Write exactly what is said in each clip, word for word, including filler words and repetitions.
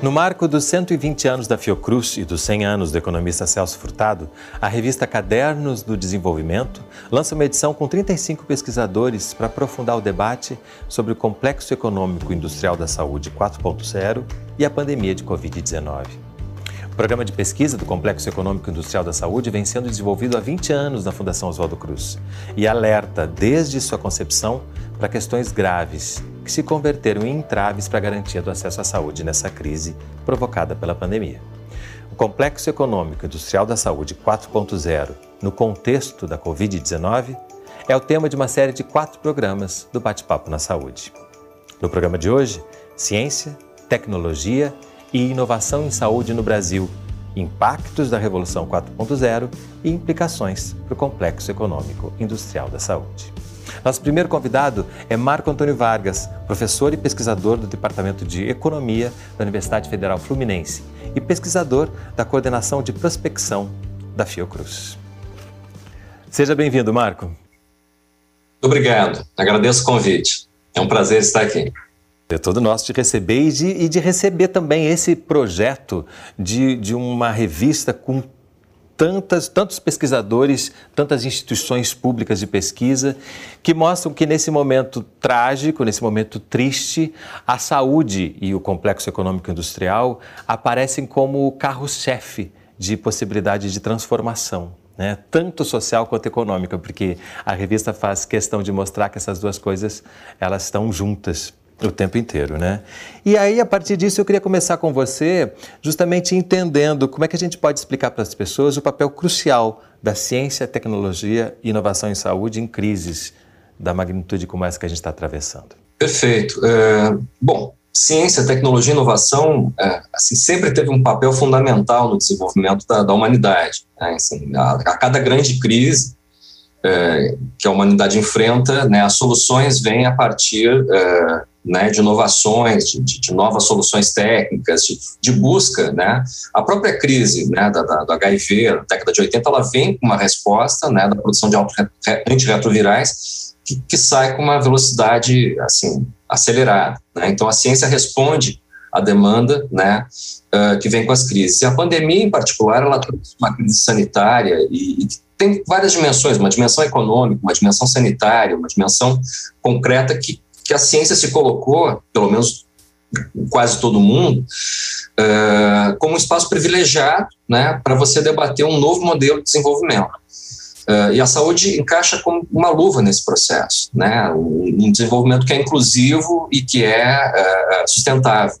No marco dos cento e vinte anos da Fiocruz e dos cem anos do economista Celso Furtado, a revista Cadernos do Desenvolvimento lança uma edição com trinta e cinco pesquisadores para aprofundar o debate sobre o complexo econômico industrial da saúde quatro ponto zero e a pandemia de covid dezenove. O programa de pesquisa do Complexo Econômico Industrial da Saúde vem sendo desenvolvido há vinte anos na Fundação Oswaldo Cruz e alerta, desde sua concepção, para questões graves que se converteram em entraves para a garantia do acesso à saúde nessa crise provocada pela pandemia. O Complexo Econômico Industrial da Saúde quatro ponto zero, no contexto da covid dezenove, é o tema de uma série de quatro programas do Bate-Papo na Saúde. No programa de hoje, ciência, tecnologia e inovação em saúde no Brasil, impactos da Revolução quatro ponto zero e implicações para o complexo econômico industrial da saúde. Nosso primeiro convidado é Marco Antônio Vargas, professor e pesquisador do Departamento de Economia da Universidade Federal Fluminense e pesquisador da Coordenação de Prospecção da Fiocruz. Seja bem-vindo, Marco. Muito obrigado, agradeço o convite. É um prazer estar aqui. É todo nosso de receber e de, e de receber também esse projeto de, de uma revista com tantas, tantos pesquisadores, tantas instituições públicas de pesquisa que mostram que nesse momento trágico, nesse momento triste, a saúde e o complexo econômico industrial aparecem como carro-chefe de possibilidade de transformação, né? Tanto social quanto econômica, porque a revista faz questão de mostrar que essas duas coisas elas estão juntas o tempo inteiro, né? E aí, a partir disso, eu queria começar com você, justamente entendendo como é que a gente pode explicar para as pessoas o papel crucial da ciência, tecnologia e inovação em saúde em crises da magnitude como essa que a gente está atravessando. Perfeito. É, bom, ciência, tecnologia e inovação é, assim, sempre teve um papel fundamental no desenvolvimento da, da humanidade, né? Assim, a, a cada grande crise é, que a humanidade enfrenta, né, as soluções vêm a partir é, né, de inovações, de, de novas soluções técnicas, de, de busca, né? A própria crise, né, da, da, do H I V, na década de oitenta, ela vem com uma resposta, né, da produção de antirretrovirais que, que sai com uma velocidade assim, acelerada, né? Então, a ciência responde à demanda, né, uh, que vem com as crises. E a pandemia, em particular, ela trouxe uma crise sanitária e, e tem várias dimensões, uma dimensão econômica, uma dimensão sanitária, uma dimensão concreta que que a ciência se colocou, pelo menos quase todo mundo, uh, como um espaço privilegiado, né, para você debater um novo modelo de desenvolvimento. Uh, e a saúde encaixa como uma luva nesse processo, né, um, um desenvolvimento que é inclusivo e que é uh, sustentável.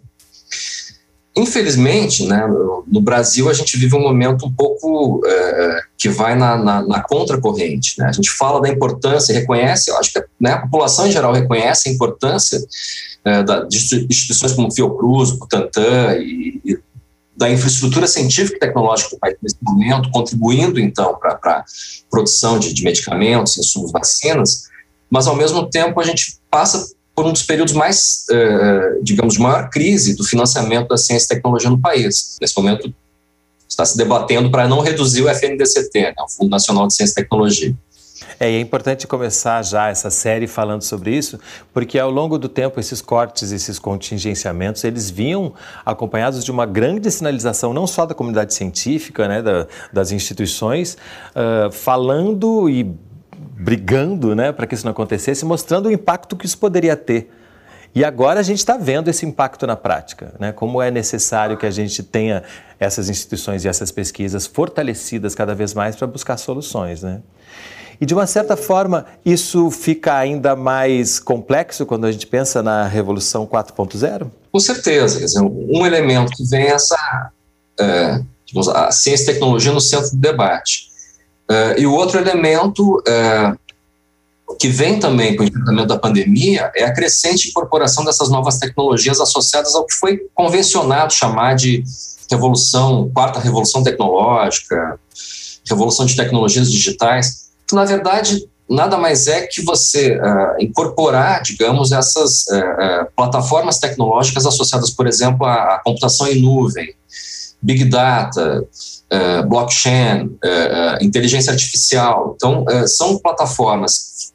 Infelizmente, né, no Brasil, a gente vive um momento um pouco uh, que vai na, na, na contracorrente, né? A gente fala da importância, reconhece, eu acho que, né, a população em geral reconhece a importância uh, da, de instituições como Fiocruz, Butantan e, e da infraestrutura científica e tecnológica do país nesse momento, contribuindo, então, para a produção de, de medicamentos, insumos, vacinas, mas, ao mesmo tempo, a gente passa por um dos períodos mais, uh, digamos, de maior crise do financiamento da ciência e tecnologia no país. Nesse momento, está se debatendo para não reduzir o F N D C T, né, o Fundo Nacional de Ciência e Tecnologia. É, e é importante começar já essa série falando sobre isso, porque ao longo do tempo esses cortes, esses contingenciamentos, eles vinham acompanhados de uma grande sinalização, não só da comunidade científica, né, da, das instituições, uh, falando e brigando, né, para que isso não acontecesse, mostrando o impacto que isso poderia ter. E agora a gente está vendo esse impacto na prática, né, como é necessário que a gente tenha essas instituições e essas pesquisas fortalecidas cada vez mais para buscar soluções, né? E de uma certa forma isso fica ainda mais complexo quando a gente pensa na Revolução quatro ponto zero? Com certeza, quer dizer, um elemento que vem é essa, é, digamos, a ciência e tecnologia no centro do debate. Uh, e o outro elemento uh, que vem também com o enfrentamento da pandemia é a crescente incorporação dessas novas tecnologias associadas ao que foi convencionado chamar de revolução, quarta revolução tecnológica, revolução de tecnologias digitais, que na verdade nada mais é que você uh, incorporar, digamos, essas uh, uh, plataformas tecnológicas associadas, por exemplo, à, à computação em nuvem, Big Data, uh, blockchain, uh, uh, inteligência artificial. Então, uh, são plataformas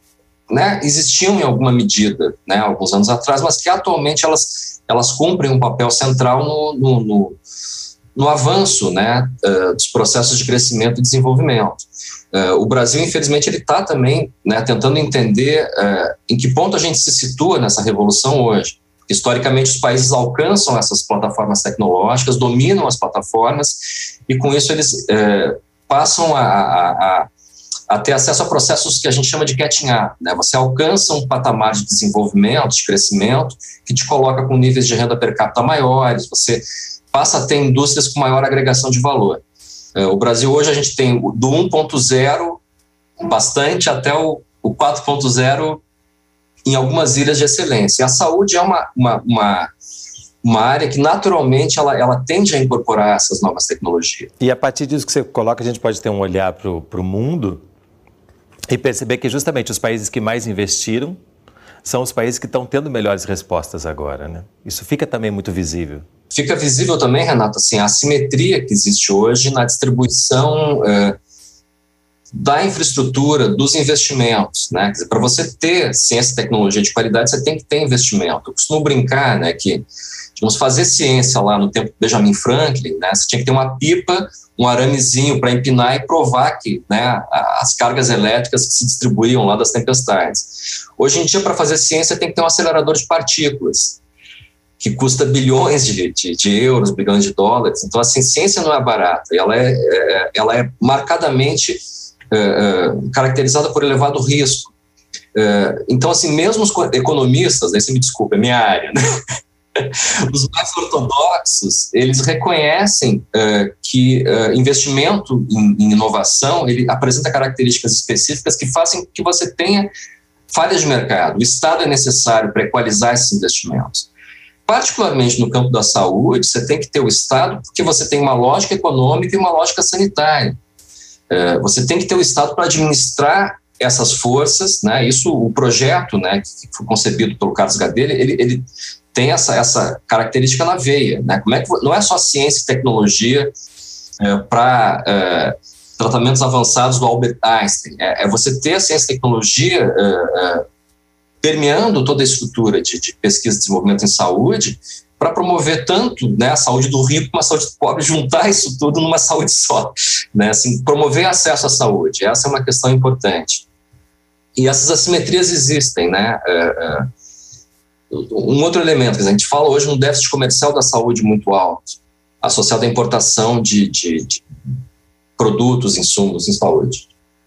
né, existiam em alguma medida, né, alguns anos atrás, mas que atualmente elas, elas cumprem um papel central no, no, no, no avanço, né, uh, dos processos de crescimento e desenvolvimento. Uh, o Brasil, infelizmente, ele está também, né, tentando entender uh, em que ponto a gente se situa nessa revolução hoje. Historicamente, os países alcançam essas plataformas tecnológicas, dominam as plataformas e, com isso, eles uh, passam a, a, a, a ter acesso a processos que a gente chama de catching up, né? Você alcança um patamar de desenvolvimento, de crescimento, que te coloca com níveis de renda per capita maiores, você passa a ter indústrias com maior agregação de valor. O Brasil hoje a gente tem do um ponto zero bastante até o, o quatro ponto zero em algumas ilhas de excelência. A saúde é uma, uma, uma, uma área que naturalmente ela, ela tende a incorporar essas novas tecnologias. E a partir disso que você coloca, a gente pode ter um olhar para o mundo e perceber que justamente os países que mais investiram são os países que estão tendo melhores respostas agora, né? Isso fica também muito visível. Fica visível também, Renato, assim, a assimetria que existe hoje na distribuição eh, da infraestrutura, dos investimentos, né? Quer dizer, para você ter ciência e tecnologia de qualidade, você tem que ter investimento. Eu costumo brincar, né, que vamos fazer ciência lá no tempo de Benjamin Franklin, né? Você tinha que ter uma pipa, um aramezinho para empinar e provar que, né, as cargas elétricas que se distribuíam lá das tempestades. Hoje em dia, para fazer ciência, tem que ter um acelerador de partículas, que custa bilhões de, de, de euros, bilhões de dólares. Então, assim, ciência não é barata, ela é, é, ela é marcadamente é, é, caracterizada por elevado risco. É, então, assim, mesmo os economistas, aí você me desculpa, é minha área, né? Os mais ortodoxos, eles reconhecem é, que é, investimento em, em inovação, ele apresenta características específicas que fazem que você tenha falhas de mercado. O Estado é necessário para equalizar esses investimentos. Particularmente no campo da saúde, você tem que ter o Estado, porque você tem uma lógica econômica e uma lógica sanitária. É, você tem que ter o Estado para administrar essas forças, né? Isso, o projeto, né, que foi concebido pelo Carlos Gadelha, ele, ele tem essa, essa característica na veia, né? Como é que, não é só ciência e tecnologia é, para é, tratamentos avançados do Albert Einstein, é, é você ter a ciência e tecnologia é, é, permeando toda a estrutura de, de pesquisa e desenvolvimento em saúde para promover tanto, né, a saúde do rico como a saúde do pobre, juntar isso tudo numa saúde só, né? Assim, promover acesso à saúde, essa é uma questão importante. E essas assimetrias existem, né? É, é, um outro elemento, que a gente fala hoje, um déficit comercial da saúde muito alto, associado à importação de, de, de produtos, insumos em saúde.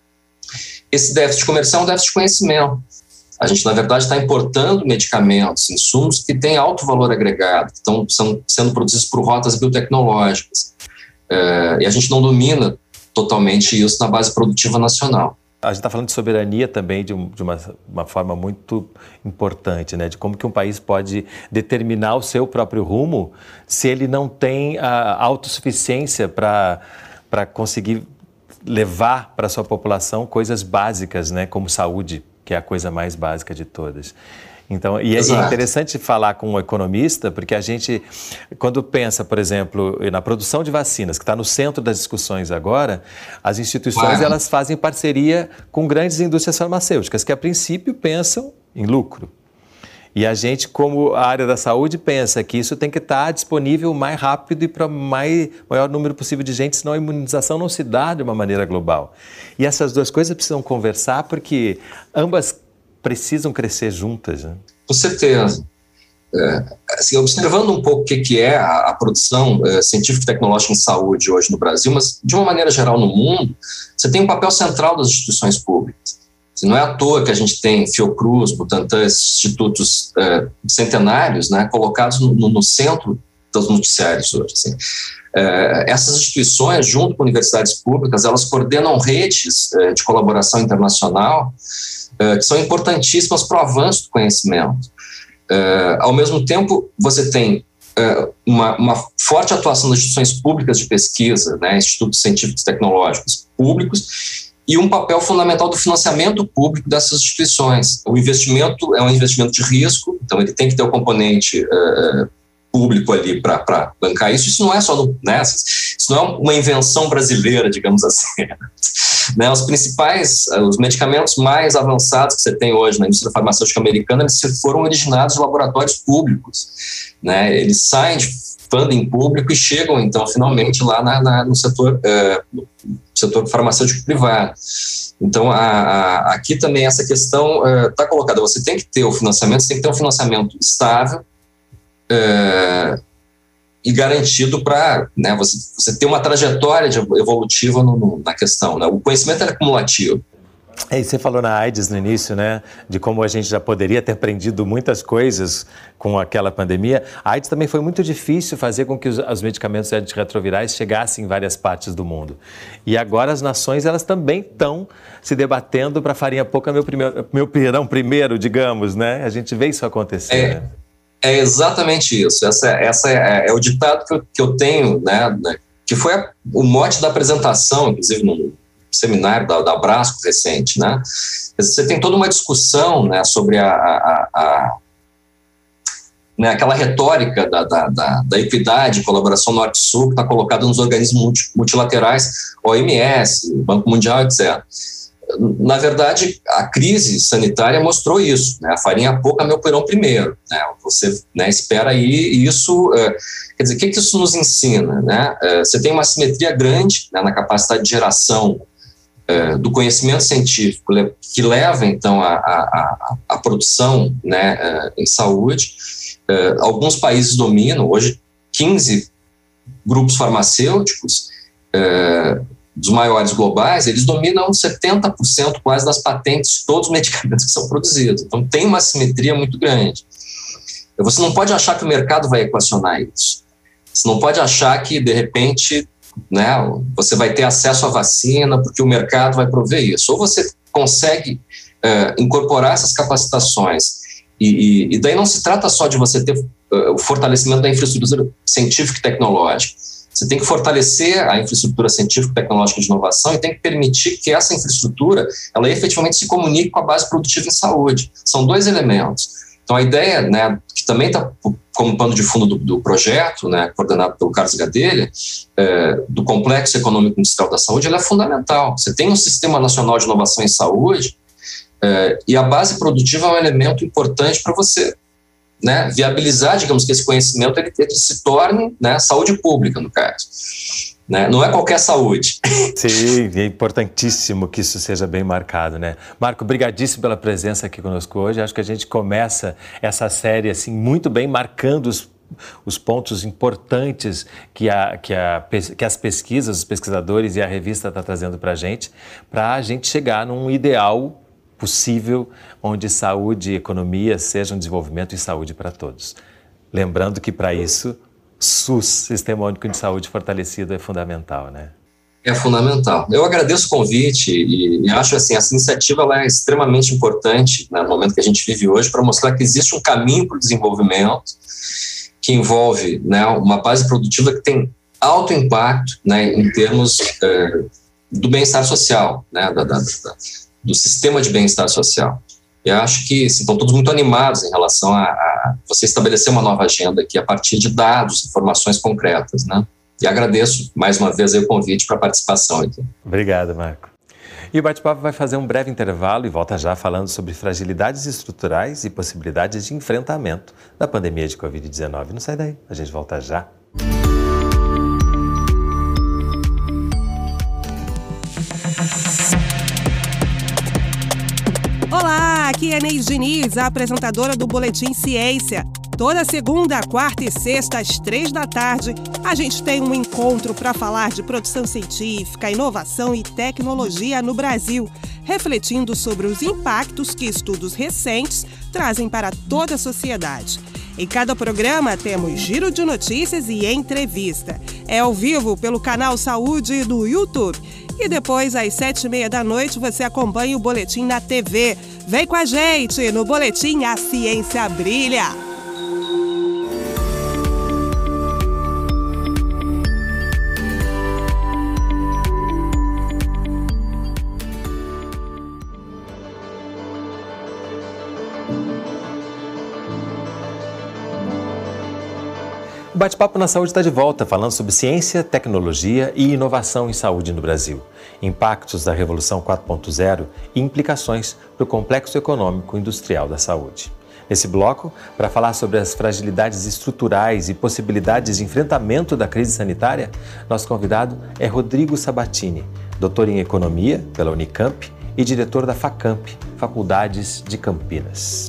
Esse déficit comercial é um déficit de conhecimento. A gente, na verdade, está importando medicamentos, insumos que têm alto valor agregado, que estão são sendo produzidos por rotas biotecnológicas. É, e a gente não domina totalmente isso na base produtiva nacional. A gente está falando de soberania também de, um, de uma, uma forma muito importante, né? De como que um país pode determinar o seu próprio rumo se ele não tem a autossuficiência para para conseguir levar para a sua população coisas básicas, né? Como saúde, que é a coisa mais básica de todas. Então, e é Exato. Interessante falar com um economista, porque a gente, quando pensa, por exemplo, na produção de vacinas, que está no centro das discussões agora, as instituições Ué. elas fazem parceria com grandes indústrias farmacêuticas, que a princípio pensam em lucro. E a gente, como a área da saúde, pensa que isso tem que estar disponível o mais rápido e para o maior número possível de gente, senão a imunização não se dá de uma maneira global. E essas duas coisas precisam conversar porque ambas precisam crescer juntas, né? Com certeza. É, assim, observando um pouco o que, que é a, a produção é, científica e tecnológica em saúde hoje no Brasil, mas de uma maneira geral no mundo, você tem um papel central das instituições públicas. Não é à toa que a gente tem Fiocruz, Butantan, esses institutos é, centenários, né, colocados no, no centro dos noticiários hoje. Assim. É, essas instituições, junto com universidades públicas, elas coordenam redes é, de colaboração internacional é, que são importantíssimas para o avanço do conhecimento. É, ao mesmo tempo, você tem é, uma, uma forte atuação das instituições públicas de pesquisa, né, institutos científicos e tecnológicos públicos, e um papel fundamental do financiamento público dessas instituições. O investimento é um investimento de risco, então ele tem que ter o componente uh, público ali para bancar isso. Isso não é só no, né, isso não é uma invenção brasileira, digamos assim. Né, os principais, os medicamentos mais avançados que você tem hoje na indústria farmacêutica americana, eles foram originados de laboratórios públicos. Né, eles saem de funding público e chegam, então, finalmente lá na, na, no, setor, uh, no setor farmacêutico privado. Então, a, a, aqui também essa questão está uh, colocada. Você tem que ter o financiamento, você tem que ter um financiamento estável, Uh, e garantido para, né, você, você ter uma trajetória de evolutiva no, no, na questão. Né? O conhecimento é acumulativo. É, e você falou na AIDS no início, né, de como a gente já poderia ter aprendido muitas coisas com aquela pandemia. A AIDS também foi muito difícil fazer com que os, os medicamentos antirretrovirais chegassem em várias partes do mundo. E agora as nações, elas também estão se debatendo para farinha pouca, meu primeiro, meu pirão primeiro, digamos, né? A gente vê isso acontecer, é. né? É exatamente isso. Essa, essa é, é o ditado que eu, que eu tenho, né, né, que foi a, o mote da apresentação, inclusive no seminário da, da Abrasco recente. Né? Você tem toda uma discussão, né, sobre a, a, a, né, aquela retórica da, da, da, da equidade, colaboração norte-sul, que está colocada nos organismos multi, multilaterais, O M S, Banco Mundial, etcétera. Na verdade, a crise sanitária mostrou isso, né? A farinha pouca, meu pirão primeiro, né? Você, né, espera aí, e isso, uh, quer dizer, o que, que isso nos ensina, né? Uh, você tem uma simetria grande, né, na capacidade de geração uh, do conhecimento científico, que leva, então, a, a, a produção, né, uh, em saúde. Uh, alguns países dominam, hoje, quinze grupos farmacêuticos, uh, dos maiores globais, eles dominam setenta por cento quase das patentes de todos os medicamentos que são produzidos. Então, tem uma simetria muito grande. Você não pode achar que o mercado vai equacionar isso. Você não pode achar que, de repente, né, você vai ter acesso à vacina porque o mercado vai prover isso. Ou você consegue uh, incorporar essas capacitações. E, e, e daí não se trata só de você ter uh, o fortalecimento da infraestrutura científica e tecnológica. Você tem que fortalecer a infraestrutura científica, tecnológica de inovação e tem que permitir que essa infraestrutura ela efetivamente se comunique com a base produtiva em saúde. São dois elementos. Então, a ideia, né, que também está como pano de fundo do, do projeto, né, coordenado pelo Carlos Gadelha, é, do Complexo Econômico Industrial da Saúde, ela é fundamental. Você tem um Sistema Nacional de Inovação em Saúde é, e a base produtiva é um elemento importante para você, né, viabilizar, digamos, que esse conhecimento ele, ele se torne, né, saúde pública, no caso. Né? Não é qualquer saúde. Sim, é importantíssimo que isso seja bem marcado, né? Marco, brigadíssimo pela presença aqui conosco hoje. Acho que a gente começa essa série assim, muito bem, marcando os, os pontos importantes que, a, que, a, que as pesquisas, os pesquisadores e a revista estão trazendo para a gente, para a gente chegar num ideal possível, onde saúde e economia sejam desenvolvimento e saúde para todos. Lembrando que para isso, SUS, Sistema Único de Saúde fortalecido, é fundamental, né? É fundamental. Eu agradeço o convite e, e acho assim, essa iniciativa ela é extremamente importante, né, no momento que a gente vive hoje, para mostrar que existe um caminho para o desenvolvimento que envolve, né, uma base produtiva que tem alto impacto, né, em termos é, do bem-estar social, né, da, da, da do sistema de bem-estar social. Eu acho que assim, estão todos muito animados em relação a, a você estabelecer uma nova agenda aqui a partir de dados, informações concretas, né? E agradeço mais uma vez aí o convite para a participação aqui. Obrigado, Marco. E o Bate-Papo vai fazer um breve intervalo e volta já falando sobre fragilidades estruturais e possibilidades de enfrentamento da pandemia de covid dezenove. Não sai daí, a gente volta já. Olá, aqui é Neide Diniz, a apresentadora do Boletim Ciência. Toda segunda, quarta e sexta, às três da tarde, a gente tem um encontro para falar de produção científica, inovação e tecnologia no Brasil, refletindo sobre os impactos que estudos recentes trazem para toda a sociedade. Em cada programa temos giro de notícias e entrevista. É ao vivo pelo canal Saúde do YouTube. E depois, às sete e meia da noite, você acompanha o Boletim na T V. Vem com a gente no Boletim A Ciência Brilha. O Bate-Papo na Saúde está de volta, falando sobre ciência, tecnologia e inovação em saúde no Brasil, impactos da Revolução quatro ponto zero e implicações para o complexo econômico e industrial da saúde. Nesse bloco, para falar sobre as fragilidades estruturais e possibilidades de enfrentamento da crise sanitária, nosso convidado é Rodrigo Sabatini, doutor em Economia pela Unicamp e diretor da FACAMP, Faculdades de Campinas.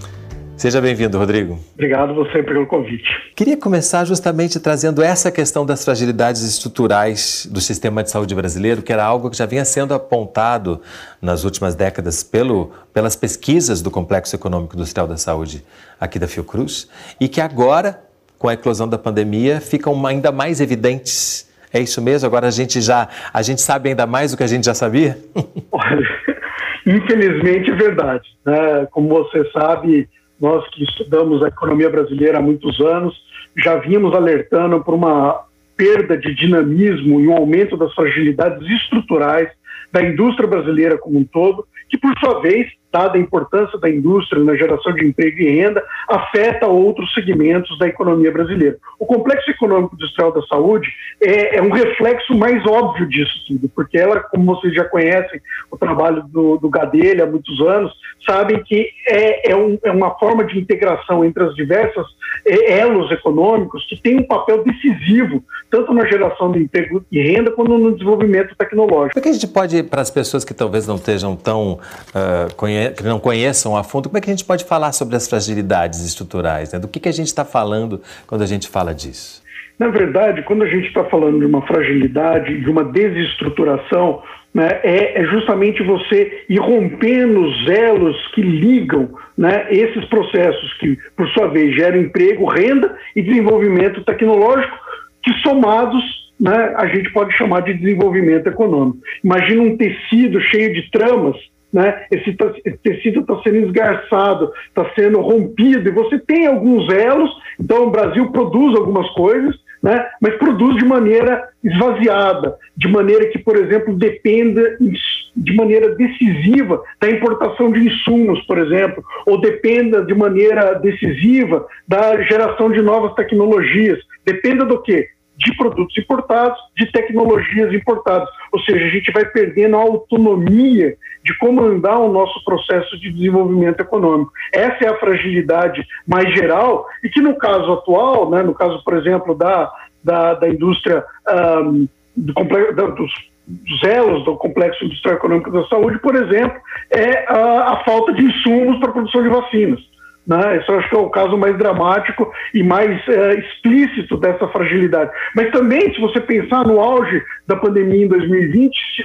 Seja bem-vindo, Rodrigo. Obrigado você pelo convite. Queria começar justamente trazendo essa questão das fragilidades estruturais do sistema de saúde brasileiro, que era algo que já vinha sendo apontado nas últimas décadas pelo, pelas pesquisas do Complexo Econômico Industrial da Saúde aqui da Fiocruz, e que agora, com a eclosão da pandemia, ficam ainda mais evidentes. É isso mesmo? Agora a gente já a gente sabe ainda mais do que a gente já sabia? Olha, infelizmente é verdade, né? Como você sabe, nós que estudamos a economia brasileira há muitos anos, já vínhamos alertando por uma perda de dinamismo e um aumento das fragilidades estruturais da indústria brasileira como um todo, que por sua vez, dada a importância da indústria na geração de emprego e renda, afeta outros segmentos da economia brasileira. O Complexo Econômico Industrial da Saúde é, é um reflexo mais óbvio disso tudo, porque ela, como vocês já conhecem o trabalho do, do Gadelha há muitos anos, sabem que é, é, um, é uma forma de integração entre as diversas é, elos econômicos que tem um papel decisivo, tanto na geração de emprego e renda, quanto no desenvolvimento tecnológico. Por que a gente pode, para as pessoas que talvez não estejam tão, uh, conhe- que não conheçam a fundo, como é que a gente pode falar sobre as fragilidades estruturais, né? Do que, que a gente está falando quando a gente fala disso? Na verdade, quando a gente está falando de uma fragilidade, de uma desestruturação, né, é, é justamente você ir rompendo os elos que ligam, né, esses processos que, por sua vez, geram emprego, renda e desenvolvimento tecnológico, que somados, né, a gente pode chamar de desenvolvimento econômico. Imagina um tecido cheio de tramas, né, esse, esse tecido está sendo esgarçado, está sendo rompido, e você tem alguns elos. Então o Brasil produz algumas coisas, né, mas produz de maneira esvaziada, de maneira que, por exemplo, dependa de maneira decisiva da importação de insumos, por exemplo, ou dependa de maneira decisiva da geração de novas tecnologias. Dependa do quê? De produtos importados, de tecnologias importadas. Ou seja, a gente vai perdendo a autonomia de comandar o nosso processo de desenvolvimento econômico. Essa é a fragilidade mais geral e que, no caso atual, né, no caso, por exemplo, da, da, da indústria, um, do complexo, da, dos, dos elos do Complexo Industrial Econômico da Saúde, por exemplo, é a, a falta de insumos para a produção de vacinas. Né? Esse eu acho que é o caso mais dramático e mais é, explícito dessa fragilidade. Mas também, se você pensar no auge da pandemia em dois mil e vinte, se,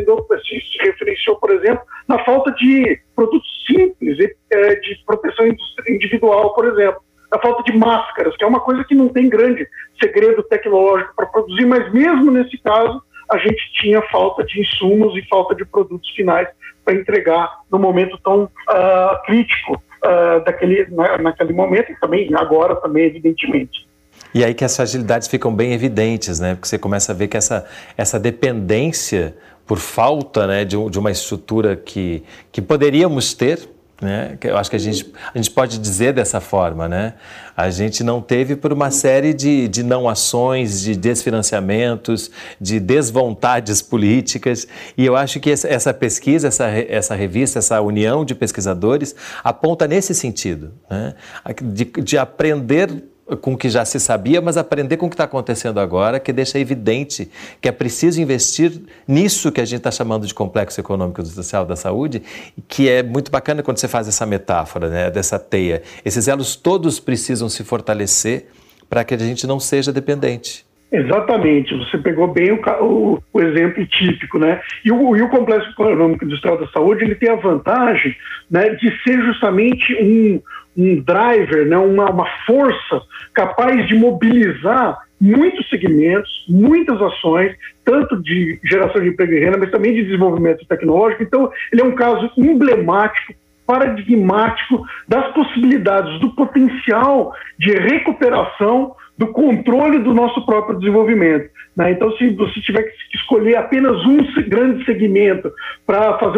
se, se referenciou, por exemplo, na falta de produtos simples, é, de proteção individual, por exemplo, na falta de máscaras, que é uma coisa que não tem grande segredo tecnológico para produzir, mas mesmo nesse caso, a gente tinha falta de insumos e falta de produtos finais para entregar no momento tão uh, crítico Uh, daquele, na, naquele momento e também agora também, evidentemente. E aí que as fragilidades ficam bem evidentes, né? Porque você começa a ver que essa, essa dependência por falta, né, de, de uma estrutura que, que poderíamos ter, né? Eu acho que a gente, a gente pode dizer dessa forma, né? A gente não teve por uma série de, de não ações, de desfinanciamentos, de desvontades políticas, e eu acho que essa, essa pesquisa, essa, essa revista, essa união de pesquisadores aponta nesse sentido, né? de, de aprender com o que já se sabia, mas aprender com o que está acontecendo agora, que deixa evidente que é preciso investir nisso que a gente está chamando de complexo econômico e social da saúde, que é muito bacana quando você faz essa metáfora, né, dessa teia. Esses elos todos precisam se fortalecer para que a gente não seja dependente. Exatamente, você pegou bem o, o, o exemplo típico, né? E o, e o Complexo Econômico Industrial da Saúde, ele tem a vantagem, né, de ser justamente um, um driver, né, uma, uma força capaz de mobilizar muitos segmentos, muitas ações, tanto de geração de emprego e renda, mas também de desenvolvimento tecnológico. Então, ele é um caso emblemático, paradigmático das possibilidades, do potencial de recuperação do controle do nosso próprio desenvolvimento, né? Então, se você tiver que escolher apenas um grande segmento para fazer um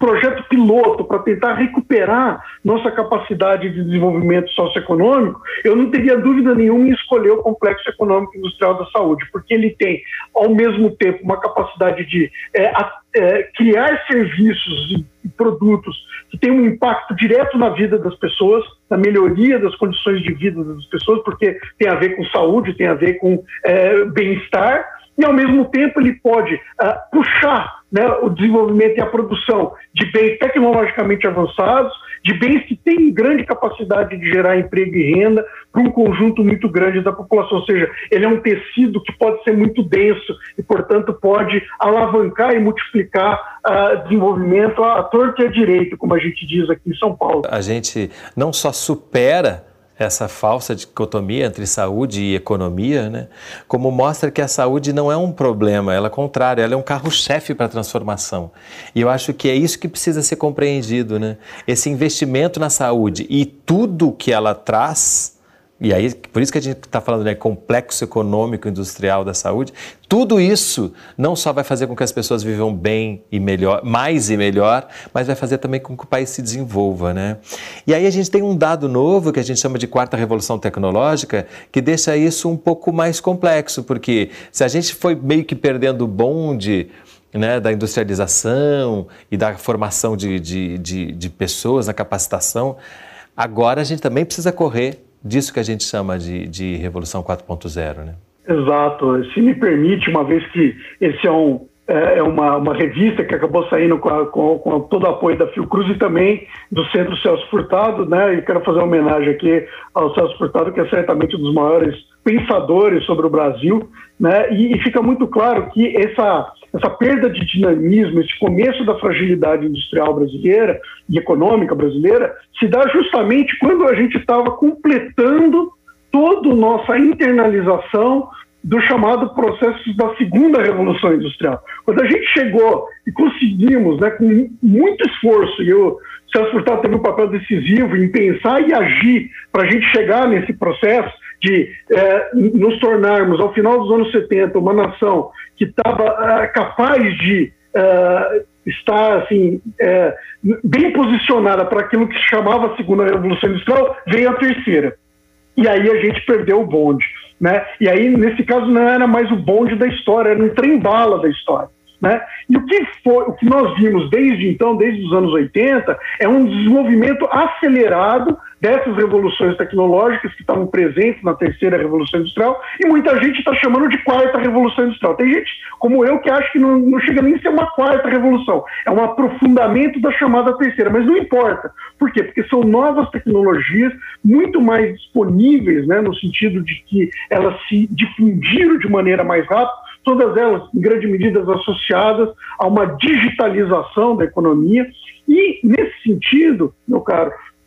projeto piloto para tentar recuperar nossa capacidade de desenvolvimento socioeconômico, eu não teria dúvida nenhuma em escolher o Complexo Econômico Industrial da Saúde, porque ele tem, ao mesmo tempo, uma capacidade de é, a, é, criar serviços e, e produtos que têm um impacto direto na vida das pessoas, na melhoria das condições de vida das pessoas, porque tem a ver com saúde, tem a ver com é, bem-estar, e, ao mesmo tempo, ele pode uh, puxar, né, o desenvolvimento e a produção de bens tecnologicamente avançados, de bens que têm grande capacidade de gerar emprego e renda para um conjunto muito grande da população. Ou seja, ele é um tecido que pode ser muito denso e, portanto, pode alavancar e multiplicar uh, desenvolvimento à torta e à direita, como a gente diz aqui em São Paulo. A gente não só supera essa falsa dicotomia entre saúde e economia, né? Como mostra que a saúde não é um problema, ela é o contrário, ela é um carro-chefe para a transformação. E eu acho que é isso que precisa ser compreendido, né? Esse investimento na saúde e tudo que ela traz, e aí por isso que a gente está falando, né, complexo econômico industrial da saúde, tudo isso não só vai fazer com que as pessoas vivam bem e melhor, mais e melhor, mas vai fazer também com que o país se desenvolva, né? E aí a gente tem um dado novo que a gente chama de quarta revolução tecnológica, que deixa isso um pouco mais complexo, porque se a gente foi meio que perdendo o bonde, né, da industrialização e da formação de, de, de, de pessoas, da capacitação, agora a gente também precisa correr disso que a gente chama de, de Revolução quatro ponto zero, né? Exato. Se me permite, uma vez que esse é, um, é uma, uma revista que acabou saindo com, a, com, com todo o apoio da Fiocruz e também do Centro Celso Furtado, né? E quero fazer uma homenagem aqui ao Celso Furtado, que é certamente um dos maiores pensadores sobre o Brasil, né? E, e fica muito claro que essa, essa perda de dinamismo, esse começo da fragilidade industrial brasileira e econômica brasileira, se dá justamente quando a gente estava completando toda a nossa internalização do chamado processo da segunda revolução industrial. Quando a gente chegou e conseguimos, né, com muito esforço, e o Celso Furtado teve um papel decisivo em pensar e agir para a gente chegar nesse processo de eh, nos tornarmos, ao final dos anos setenta, uma nação que estava eh, capaz de eh, estar assim, eh, bem posicionada para aquilo que se chamava a segunda revolução industrial, veio a terceira. E aí a gente perdeu o bonde, né? E aí, nesse caso, não era mais o bonde da história, era um trem-bala da história, né? E o que, foi, o que nós vimos desde então, desde os anos oitenta, é um desenvolvimento acelerado dessas revoluções tecnológicas que estavam presentes na terceira revolução industrial, e muita gente está chamando de quarta revolução industrial. Tem gente como eu que acha que não, não chega nem a ser uma quarta revolução, é um aprofundamento da chamada terceira, mas não importa. Por quê? Porque são novas tecnologias muito mais disponíveis, né, no sentido de que elas se difundiram de maneira mais rápida, todas elas, em grande medida, associadas a uma digitalização da economia, e nesse sentido, meu caro,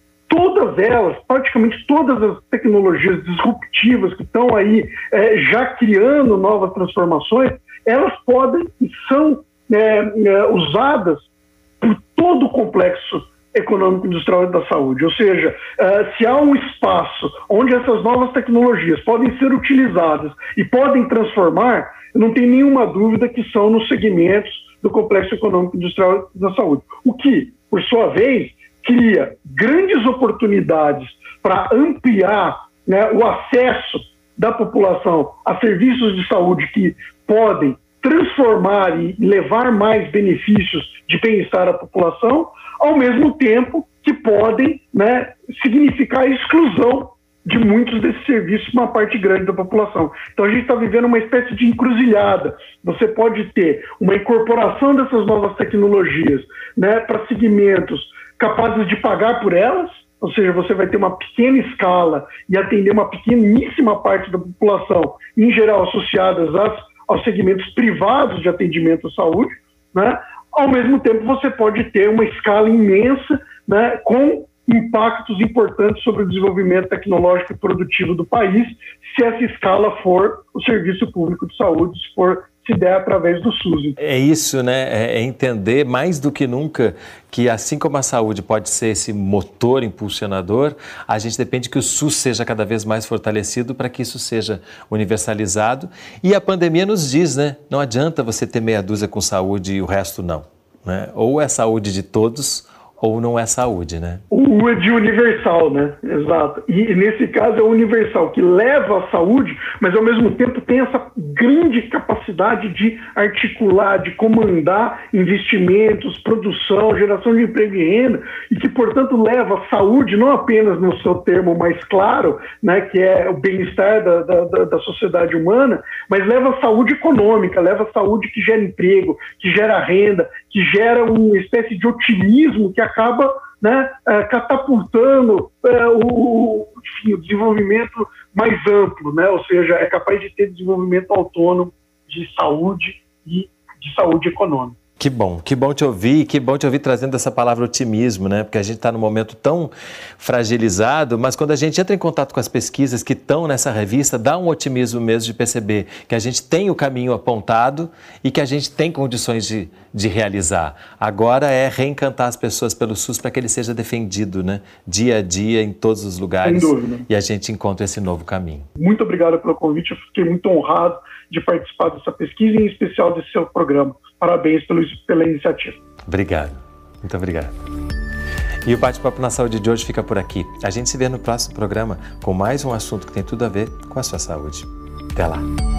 todas elas, praticamente todas as tecnologias disruptivas que estão aí é, já criando novas transformações, elas podem e são é, é, usadas por todo o complexo econômico industrial da saúde. Ou seja, uh, se há um espaço onde essas novas tecnologias podem ser utilizadas e podem transformar, eu não tenho nenhuma dúvida que são nos segmentos do complexo econômico industrial da saúde. O que, por sua vez, cria grandes oportunidades para ampliar, né, o acesso da população a serviços de saúde que podem transformar e levar mais benefícios de bem-estar à população, ao mesmo tempo que podem, né, significar a exclusão de muitos desses serviços para uma parte grande da população. Então a gente está vivendo uma espécie de encruzilhada. Você pode ter uma incorporação dessas novas tecnologias, né, para segmentos capazes de pagar por elas, ou seja, você vai ter uma pequena escala e atender uma pequeníssima parte da população, em geral associadas às, aos segmentos privados de atendimento à saúde, né? Ao mesmo tempo você pode ter uma escala imensa, né, com impactos importantes sobre o desenvolvimento tecnológico e produtivo do país, se essa escala for o serviço público de saúde, se for se der através do SUS. É isso, né? É entender mais do que nunca que, assim como a saúde pode ser esse motor impulsionador, a gente depende que o SUS seja cada vez mais fortalecido para que isso seja universalizado. E a pandemia nos diz, né? Não adianta você ter meia dúzia com saúde e o resto não. né? Ou é saúde de todos, ou não é saúde, né? O U é de universal, né? Exato. E nesse caso é o universal, que leva à saúde, mas ao mesmo tempo tem essa grande capacidade de articular, de comandar investimentos, produção, geração de emprego e renda, e que, portanto, leva à saúde, não apenas no seu termo mais claro, né, que é o bem-estar da, da, da sociedade humana, mas leva à saúde econômica, leva à saúde que gera emprego, que gera renda, que gera uma espécie de otimismo que acaba, né, catapultando é, o, enfim, o desenvolvimento mais amplo, né? Ou seja, é capaz de ter desenvolvimento autônomo de saúde e de saúde econômica. Que bom, que bom te ouvir, que bom te ouvir trazendo essa palavra otimismo, né? Porque a gente está num momento tão fragilizado, mas quando a gente entra em contato com as pesquisas que estão nessa revista, dá um otimismo mesmo de perceber que a gente tem o caminho apontado e que a gente tem condições de, de realizar. Agora é reencantar as pessoas pelo SUS para que ele seja defendido, né? Dia a dia, em todos os lugares. Sem dúvida. E a gente encontra esse novo caminho. Muito obrigado pelo convite, eu fiquei muito honrado de participar dessa pesquisa e em especial desse seu programa. Parabéns pelo, pela iniciativa. Obrigado, muito obrigado. E o Bate-Papo na Saúde de hoje fica por aqui. A gente se vê no próximo programa com mais um assunto que tem tudo a ver com a sua saúde. Até lá.